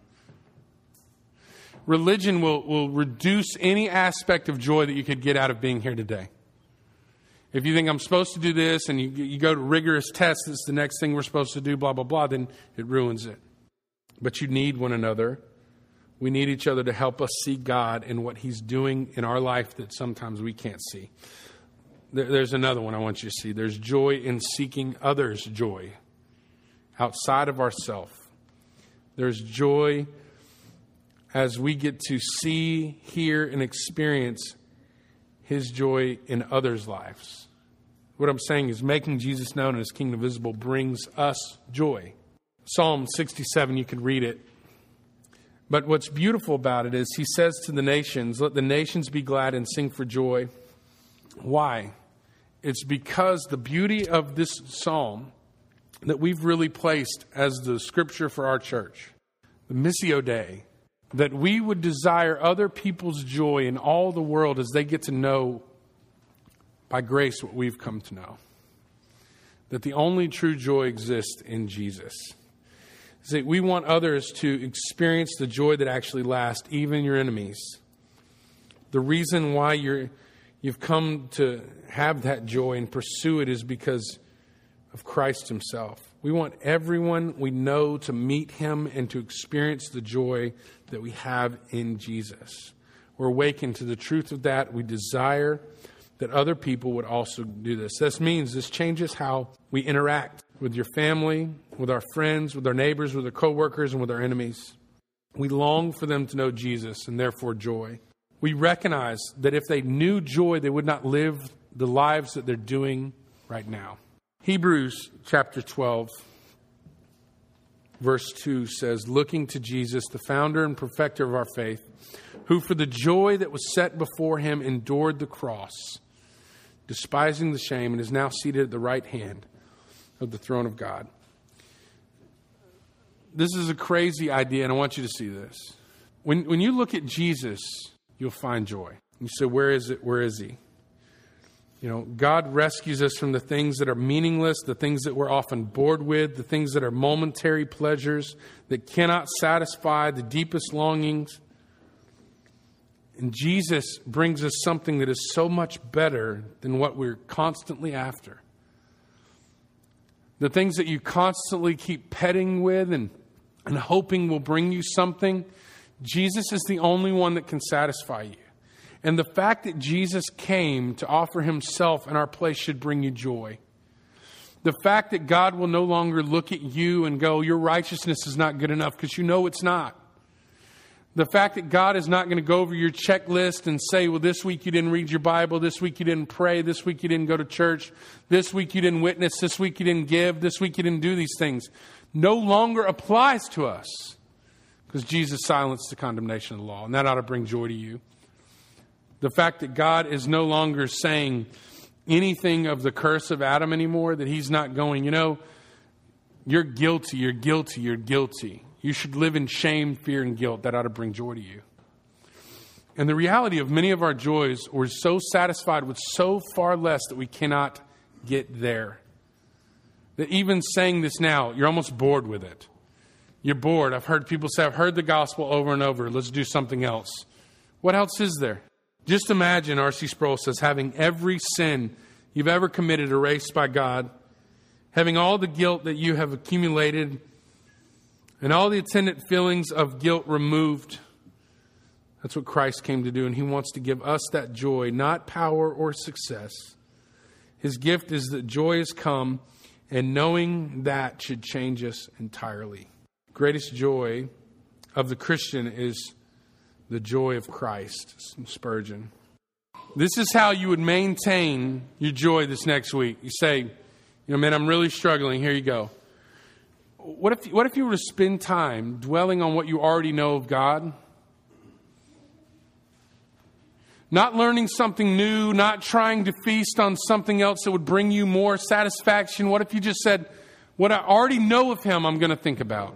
Religion will, will reduce any aspect of joy that you could get out of being here today. If you think I'm supposed to do this and you, you go to rigorous tests, it's the next thing we're supposed to do, blah, blah, blah, then it ruins it. But you need one another. We need each other to help us see God and what He's doing in our life that sometimes we can't see. There, there's another one I want you to see. There's joy in seeking others' joy outside of ourselves. There's joy as we get to see, hear, and experience His joy in others' lives. What I'm saying is making Jesus known and His kingdom visible brings us joy. Psalm sixty-seven, you can read it. But what's beautiful about it is He says to the nations, let the nations be glad and sing for joy. Why? It's because the beauty of this psalm that we've really placed as the scripture for our church, the Missio Dei, that we would desire other people's joy in all the world as they get to know by grace what we've come to know. That the only true joy exists in Jesus. See, we want others to experience the joy that actually lasts, even your enemies. The reason why you're, you've come to have that joy and pursue it is because of Christ Himself. We want everyone we know to meet Him and to experience the joy that we have in Jesus. We're awakened to the truth of that. We desire that other people would also do this. This means this changes how we interact with your family, with our friends, with our neighbors, with our coworkers, and with our enemies. We long for them to know Jesus and therefore joy. We recognize that if they knew joy, they would not live the lives that they're doing right now. Hebrews chapter twelve, verse two says, looking to Jesus, the founder and perfecter of our faith, who for the joy that was set before Him endured the cross, despising the shame, and is now seated at the right hand of the throne of God. This is a crazy idea, and I want you to see this. When, when you look at Jesus, you'll find joy. You say, where is it? Where is He? You know, God rescues us from the things that are meaningless, the things that we're often bored with, the things that are momentary pleasures that cannot satisfy the deepest longings. And Jesus brings us something that is so much better than what we're constantly after. The things that you constantly keep petting with and, and hoping will bring you something, Jesus is the only one that can satisfy you. And the fact that Jesus came to offer Himself in our place should bring you joy. The fact that God will no longer look at you and go, your righteousness is not good enough, because you know it's not. The fact that God is not going to go over your checklist and say, well, this week you didn't read your Bible, this week you didn't pray, this week you didn't go to church, this week you didn't witness, this week you didn't give, this week you didn't do these things, no longer applies to us, because Jesus silenced the condemnation of the law, and that ought to bring joy to you. The fact that God is no longer saying anything of the curse of Adam anymore, that He's not going, you know, you're guilty, you're guilty, you're guilty. You should live in shame, fear, and guilt. That ought to bring joy to you. And the reality of many of our joys, we're so satisfied with so far less that we cannot get there. That even saying this now, you're almost bored with it. You're bored. I've heard people say, I've heard the gospel over and over. Let's do something else. What else is there? Just imagine, R C Sproul says, having every sin you've ever committed erased by God, having all the guilt that you have accumulated and all the attendant feelings of guilt removed. That's what Christ came to do, and He wants to give us that joy, not power or success. His gift is that joy has come, and knowing that should change us entirely. Greatest joy of the Christian is the joy of Christ. Spurgeon. This is how you would maintain your joy this next week. You say, you know, man, I'm really struggling. Here you go. What if, what if you were to spend time dwelling on what you already know of God? Not learning something new, not trying to feast on something else that would bring you more satisfaction. What if you just said, what I already know of Him, I'm going to think about.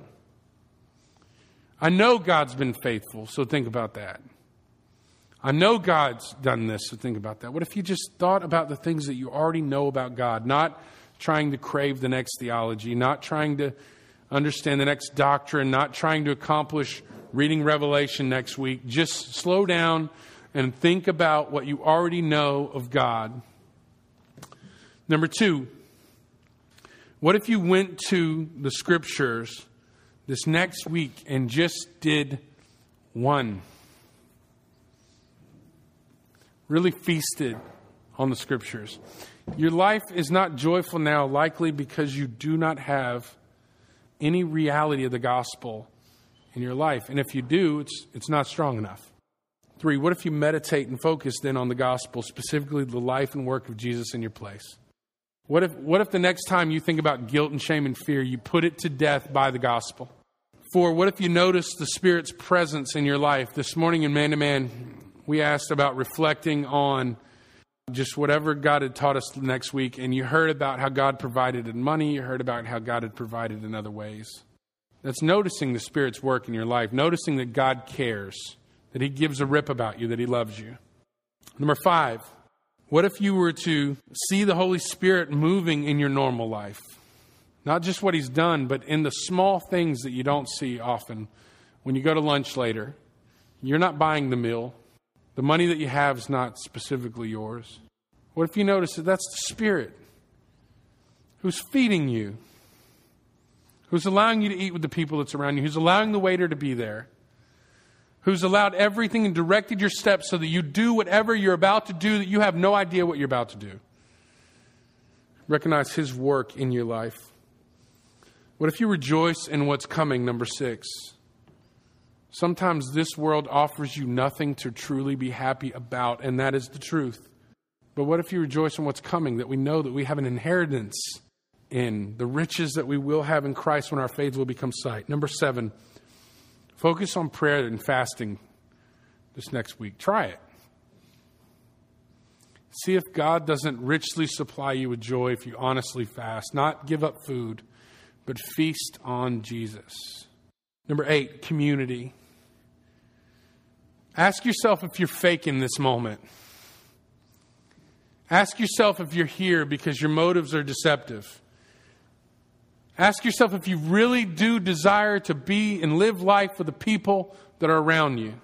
I know God's been faithful, so think about that. I know God's done this, so think about that. What if you just thought about the things that you already know about God, not trying to crave the next theology, not trying to understand the next doctrine, not trying to accomplish reading Revelation next week. Just slow down and think about what you already know of God. Number two, what if you went to the Scriptures this next week and just did one? Really feasted on the Scriptures. Your life is not joyful now, likely because you do not have any reality of the gospel in your life. And if you do, it's it's not strong enough. Three, what if you meditate and focus then on the gospel, specifically the life and work of Jesus in your place? What if what if the next time you think about guilt and shame and fear, you put it to death by the gospel? Four, what if you notice the Spirit's presence in your life? This morning in Man to Man, we asked about reflecting on just whatever God had taught us next week, and you heard about how God provided in money, you heard about how God had provided in other ways. That's noticing the Spirit's work in your life, noticing that God cares, that He gives a rip about you, that He loves you. Number five, what if you were to see the Holy Spirit moving in your normal life? Not just what He's done, but in the small things that you don't see often. When you go to lunch later, you're not buying the meal. The money that you have is not specifically yours. What if you notice that that's the Spirit who's feeding you, who's allowing you to eat with the people that's around you, who's allowing the waiter to be there, who's allowed everything and directed your steps so that you do whatever you're about to do that you have no idea what you're about to do. Recognize His work in your life. What if you rejoice in what's coming? Number six. Sometimes this world offers you nothing to truly be happy about, and that is the truth. But what if you rejoice in what's coming, that we know that we have an inheritance in the riches that we will have in Christ when our faith will become sight? Number seven, focus on prayer and fasting this next week. Try it. See if God doesn't richly supply you with joy if you honestly fast. Not give up food, but feast on Jesus. Number eight, community. Ask yourself if you're faking this moment. Ask yourself if you're here because your motives are deceptive. Ask yourself if you really do desire to be and live life for the people that are around you.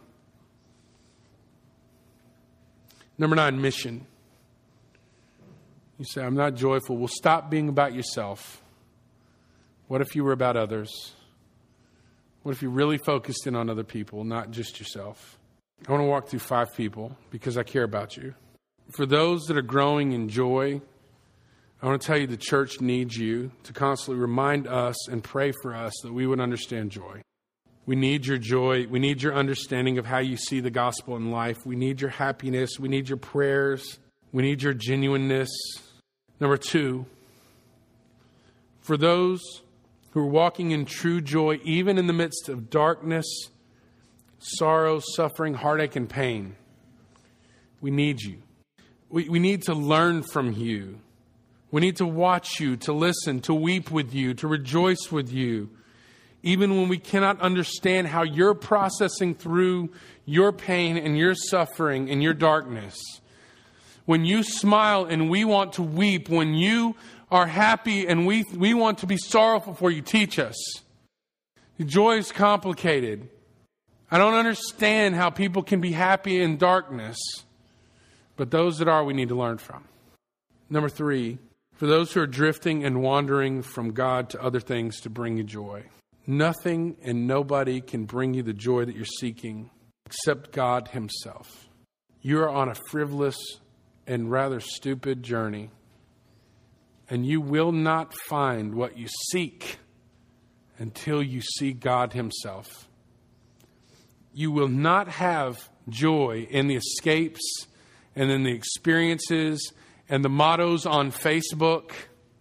Number nine, mission. You say, I'm not joyful. Well, stop being about yourself. What if you were about others? What if you really focused in on other people, not just yourself? I want to walk through five people because I care about you. For those that are growing in joy, I want to tell you the church needs you to constantly remind us and pray for us that we would understand joy. We need your joy. We need your understanding of how you see the gospel in life. We need your happiness. We need your prayers. We need your genuineness. Number two, for those who are walking in true joy, even in the midst of darkness, sorrow, suffering, heartache, and pain, we need you. We, we need to learn from you. We need to watch you, to listen, to weep with you, to rejoice with you, even when we cannot understand how you're processing through your pain and your suffering and your darkness. When you smile and we want to weep, when you are happy and we we want to be sorrowful for you, teach us. Joy is complicated. I don't understand how people can be happy in darkness, but those that are, we need to learn from. Number three, for those who are drifting and wandering from God to other things to bring you joy. Nothing and nobody can bring you the joy that you're seeking except God Himself. You are on a frivolous and rather stupid journey, and you will not find what you seek until you see God Himself. You will not have joy in the escapes and then the experiences and the mottos on Facebook.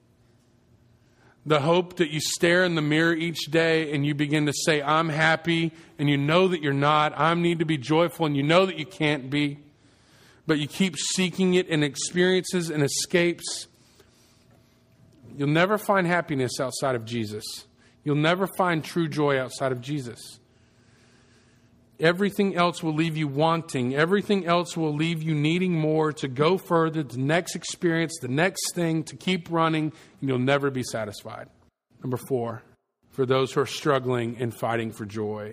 The hope that you stare in the mirror each day and you begin to say, I'm happy, and you know that you're not. I need to be joyful, and you know that you can't be. But you keep seeking it in experiences and escapes. You'll never find happiness outside of Jesus. You'll never find true joy outside of Jesus. Everything else will leave you wanting. Everything else will leave you needing more to go further, the next experience, the next thing, to keep running, and you'll never be satisfied. Number four, for those who are struggling and fighting for joy.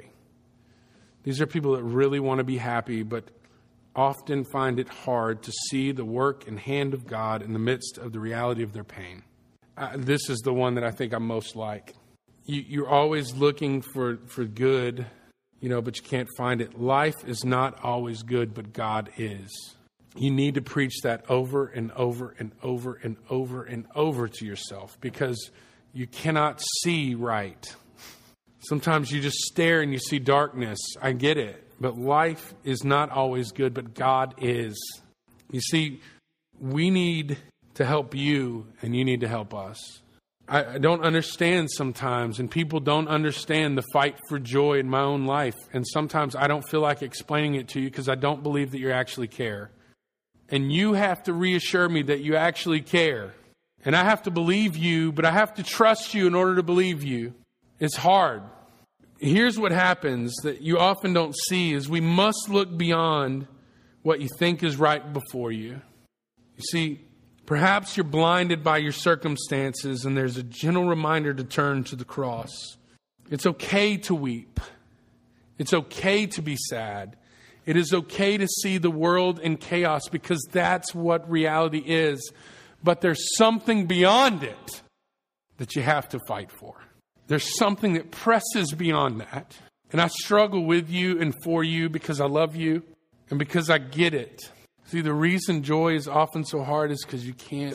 These are people that really want to be happy, but often find it hard to see the work and hand of God in the midst of the reality of their pain. Uh, this is the one that I think I'm most like. You, you're always looking for, for good, you know, but you can't find it. Life is not always good, but God is. You need to preach that over and over and over and over and over to yourself, because you cannot see right. Sometimes you just stare and you see darkness. I get it. But life is not always good, but God is. You see, we need to help you, and you need to help us. I, I don't understand sometimes, and people don't understand the fight for joy in my own life. And sometimes I don't feel like explaining it to you because I don't believe that you actually care. And you have to reassure me that you actually care. And I have to believe you, but I have to trust you in order to believe you. It's hard. Here's what happens that you often don't see is we must look beyond what you think is right before you. You see, perhaps you're blinded by your circumstances, and there's a gentle reminder to turn to the cross. It's okay to weep. It's okay to be sad. It is okay to see the world in chaos, because that's what reality is. But there's something beyond it that you have to fight for. There's something that presses beyond that. And I struggle with you and for you because I love you and because I get it. See, the reason joy is often so hard is because you can't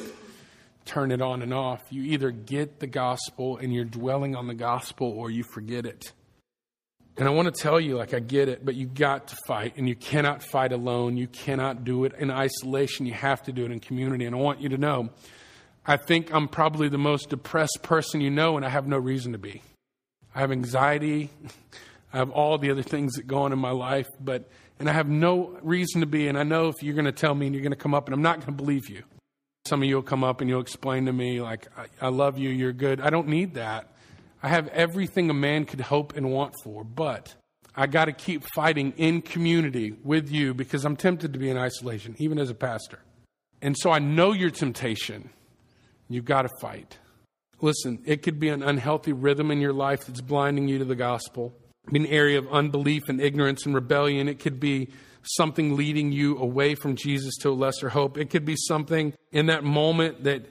turn it on and off. You either get the gospel and you're dwelling on the gospel, or you forget it. And I want to tell you, like, I get it, but you got to fight, and you cannot fight alone. You cannot do it in isolation. You have to do it in community. And I want you to know, I think I'm probably the most depressed person you know, and I have no reason to be. I have anxiety. I have all the other things that go on in my life, but and I have no reason to be. And I know if you're going to tell me and you're going to come up, and I'm not going to believe you. Some of you will come up and you'll explain to me, like, I, I love you, you're good. I don't need that. I have everything a man could hope and want for, but I got to keep fighting in community with you because I'm tempted to be in isolation, even as a pastor. And so I know your temptation. You've got to fight. Listen, it could be an unhealthy rhythm in your life that's blinding you to the gospel. An area of unbelief and ignorance and rebellion. It could be something leading you away from Jesus to a lesser hope. It could be something in that moment that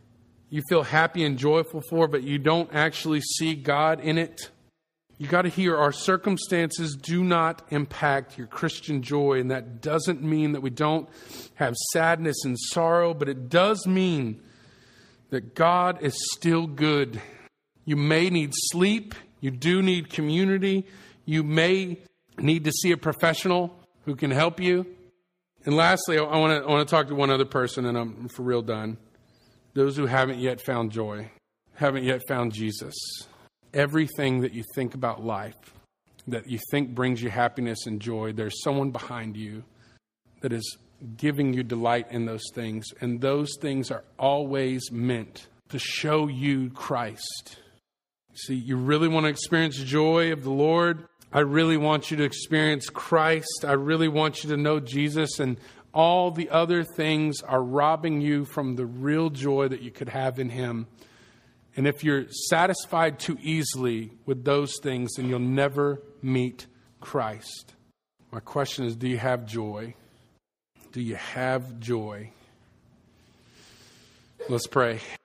you feel happy and joyful for, but you don't actually see God in it. You got to hear, our circumstances do not impact your Christian joy. And that doesn't mean that we don't have sadness and sorrow, but it does mean that God is still good. You may need sleep. You do need community. You may need to see a professional who can help you. And lastly, I want to I want to talk to one other person, and I'm for real done. Those who haven't yet found joy, haven't yet found Jesus. Everything that you think about life, that you think brings you happiness and joy, there's someone behind you that is giving you delight in those things. And those things are always meant to show you Christ. See, you really want to experience joy of the Lord? I really want you to experience Christ. I really want you to know Jesus, and all the other things are robbing you from the real joy that you could have in Him. And if you're satisfied too easily with those things, then you'll never meet Christ. My question is, do you have joy? Do you have joy? Let's pray.